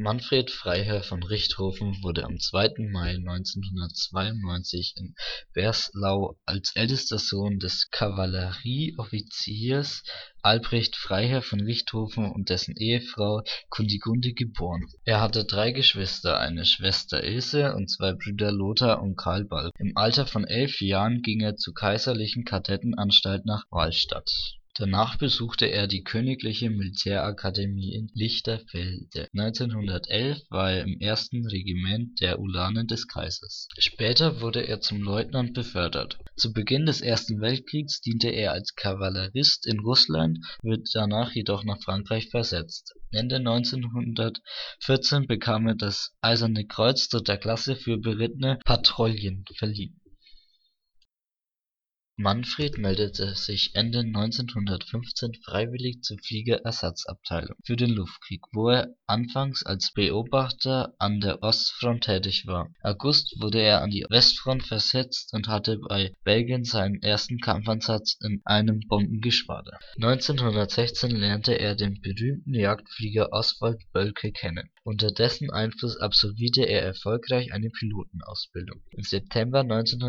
Manfred Freiherr von Richthofen wurde am 2. Mai 1992 in Berslau als ältester Sohn des Kavallerieoffiziers Albrecht Freiherr von Richthofen und dessen Ehefrau Kunigunde geboren. Er hatte drei Geschwister, eine Schwester Ilse und zwei Brüder Lothar und Karl Balck. Im Alter von 11 Jahren ging er zur Kaiserlichen Kadettenanstalt nach Wahlstatt. Danach besuchte er die Königliche Militärakademie in Lichterfelde. 1911 war er im 1. Regiment der Ulanen des Kaisers. Später wurde er zum Leutnant befördert. Zu Beginn des Ersten Weltkriegs diente er als Kavallerist in Russland, wird danach jedoch nach Frankreich versetzt. Ende 1914 bekam er das Eiserne Kreuz 3. Klasse für berittene Patrouillen verliehen. Manfred meldete sich Ende 1915 freiwillig zur Fliegerersatzabteilung für den Luftkrieg, wo er anfangs als Beobachter an der Ostfront tätig war. August wurde er an die Westfront versetzt und hatte bei Belgien seinen ersten Kampfeinsatz in einem Bombengeschwader. 1916 lernte er den berühmten Jagdflieger Oswald Boelcke kennen. Unter dessen Einfluss absolvierte er erfolgreich eine Pilotenausbildung. Im September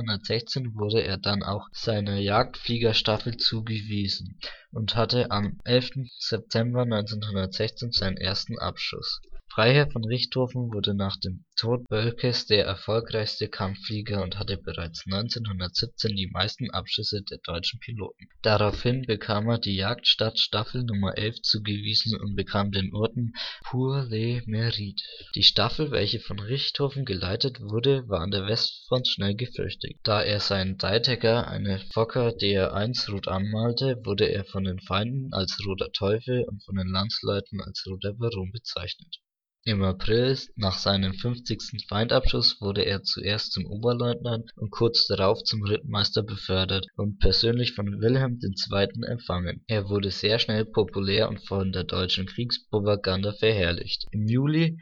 1916 wurde er dann auch seiner Jagdfliegerstaffel zugewiesen und hatte am 11. September 1916 seinen ersten Abschuss. Freiherr von Richthofen wurde nach dem Tod Boelckes der erfolgreichste Kampfflieger und hatte bereits 1917 die meisten Abschüsse der deutschen Piloten. Daraufhin bekam er die Jagdstaffel Nr. 11 zugewiesen und bekam den Orden Pour le Mérite. Die Staffel, welche von Richthofen geleitet wurde, war an der Westfront schnell gefürchtet. Da er seinen Dreidecker, eine Fokker Dr1, rot anmalte, wurde er von den Feinden als Roter Teufel und von den Landsleuten als Roter Baron bezeichnet. Im April, nach seinem 50. Feindabschuss, wurde er zuerst zum Oberleutnant und kurz darauf zum Rittmeister befördert und persönlich von Wilhelm II. Empfangen. Er wurde sehr schnell populär und von der deutschen Kriegspropaganda verherrlicht. Im Juli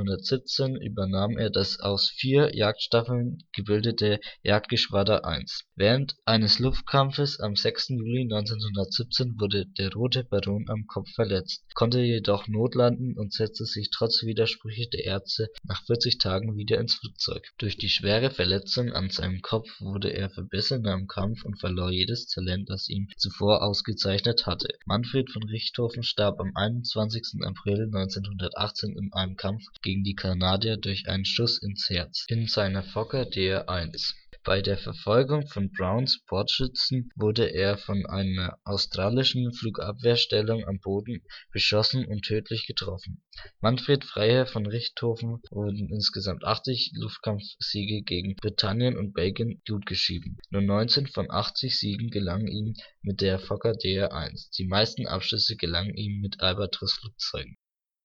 1917 übernahm er das aus 4 Jagdstaffeln gebildete Jagdgeschwader 1. Während eines Luftkampfes am 6. Juli 1917 wurde der Rote Baron am Kopf verletzt, konnte jedoch notlanden und setzte sich trotz Widersprüche der Ärzte nach 40 Tagen wieder ins Flugzeug. Durch die schwere Verletzung an seinem Kopf wurde er verbissener im Kampf und verlor jedes Talent, das ihn zuvor ausgezeichnet hatte. Manfred von Richthofen starb am 21. April 1918 in einem Kampf gegen die Kanadier durch einen Schuss ins Herz in seiner Fokker Dr1. Bei der Verfolgung von Browns Bordschützen wurde er von einer australischen Flugabwehrstellung am Boden beschossen und tödlich getroffen. Manfred Freiherr von Richthofen wurden insgesamt 80 Luftkampfsiege gegen Britannien und Belgien gutgeschrieben. Nur 19 von 80 Siegen gelangen ihm mit der Fokker Dr1. Die meisten Abschüsse gelangen ihm mit Albatros-Flugzeugen.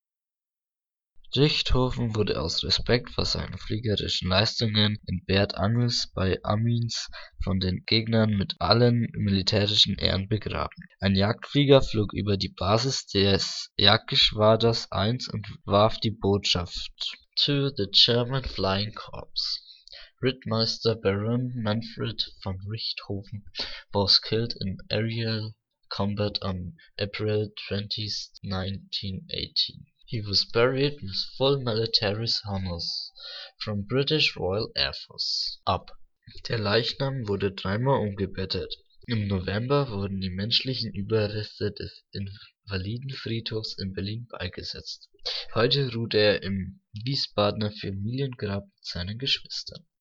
Richthofen wurde aus Respekt vor seinen fliegerischen Leistungen in Bad Angels bei Amiens von den Gegnern mit allen militärischen Ehren begraben. Ein Jagdflieger flog über die Basis des Jagdgeschwaders 1 und warf die Botschaft To the German Flying Corps. Rittmeister Baron Manfred von Richthofen was killed in aerial combat on April 20, 1918. He was buried with full military honors from British Royal Air Force. Der Leichnam wurde dreimal umgebettet. Im November wurden die menschlichen Überreste des Invalidenfriedhofs in Berlin beigesetzt. Heute ruht er im Wiesbadener Familiengrab mit seinen Geschwistern.